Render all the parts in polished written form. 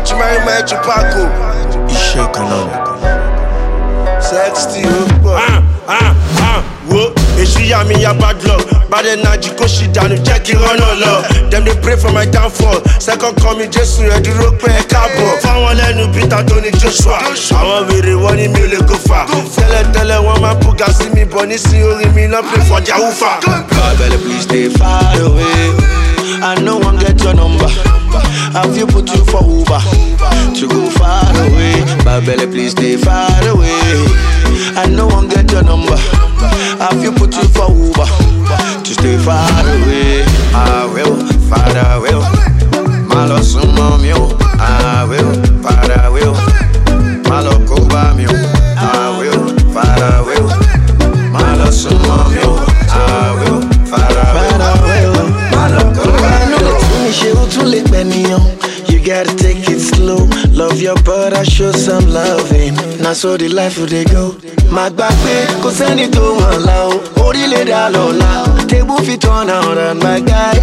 tu m'as tu Paco. Iṣẹ́ kan náà ni. Sexty ó pọ̀. Wo èṣù yà mí ya bad luck. Bad energy kó ṣì dànù jẹ́ kí rọ́nà lọ. Dem dey pray for my downfall. Second coming Jésù ẹ dúró pé ẹ káàbọ̀. Fáwọn lẹ́nu Peter Tony Joshua. Àwọn wèrè wọ́n ní mi ò lè go far. Tẹ́lẹ̀tẹ́lẹ̀ wọ́n máa bùgà sí mi bọ̀ nísìnyí orí mi náà pè fọjà wúfà. Babele, please stay far away. I no one get your number. Have you put you for Uber to go far away? Babele, please stay far away. I no one get your number. Have you put you for Uber to stay far away? I will, Father will. Malo sumo mio. I will, Father will. Malo kuba mio. I will, Father will. Malo sumo mio. I will, Father will. Malo kuba mio. You gotta take it slow. Love your brother, show some loving. Now so the life will they go. My back way, cause any to one low. Orile da lola. Table fit on out and my guy.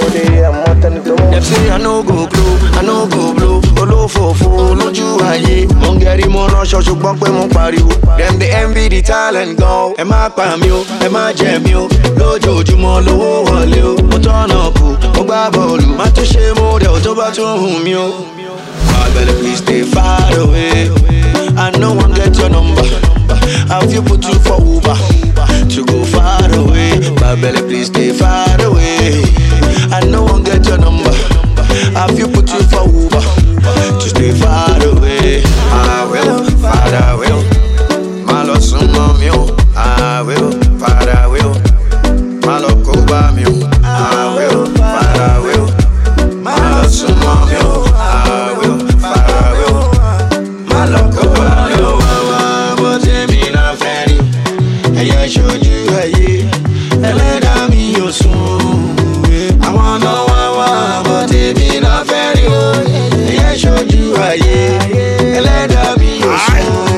Them say I no go blow, I no go blow. Olo fofo, loju aye. Mongeri mo rush, so bump when mo pariwo. Them they envy the talent go. Emma pamio, Emma jamio. Lojo jumo lo wole o. Mo turn up, mo gba bolu. Ma to she mo de o to ba to hum yo. Babele, please stay far away. I no one get your number. Have you put you for Uber to go far away? Babele, please stay far away. I no one get your number. Have you put you for Uber to stay far away? I will, Father will. Malo sumo mio. I will, Father will. Malo kuba mio. I will, Father will. Malo sumo mio. I will, Father will. Malo kuba mio. But me na fanny. I showed you hey. Eleda mi yo soon. I wanna but me na fanny. I showed you hey. Eleda mi yo soon.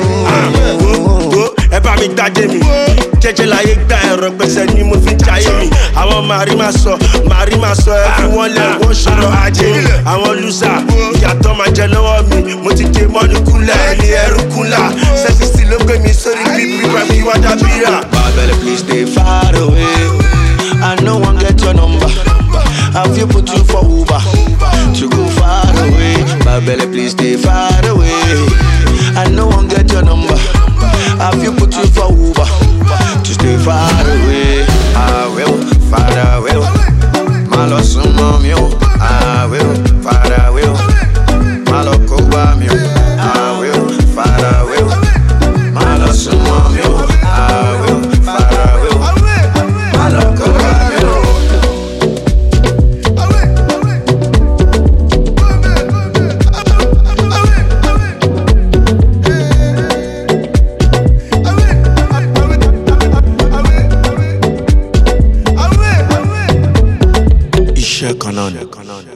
Ẹ bá mi gbàdé mi. Jẹ́jẹ́ láyé gba ẹ̀rọ gbèsè ni mo fi ń jayé mi. Àwọn màrí máa sọ ẹ fi wọ́n lẹ̀ wọ́n ṣòro ajé. Àwọn lùsà ìyàtọ̀ máa jẹ lọ́wọ́ mi. Mo ti dé mọ́nú kúnlẹ̀ ní ẹrú kúnlá. Sẹ́sìsì ló gbé mi sórí bíbí pẹ̀lú ìwádà bíra. Babele, please stay far away. I no one get your number. Have you put you for Uber to go far away? Babele, please stay far away. I no one get your number. Have you put you for Uber to stay far away? I will, Father will. Malo sumo mio. I will, Father will. Malo kuba mio. I will, Father will. Malo sumo mio. I will, Father will. Malo kuba mio. Iṣẹ́ kan náà ni.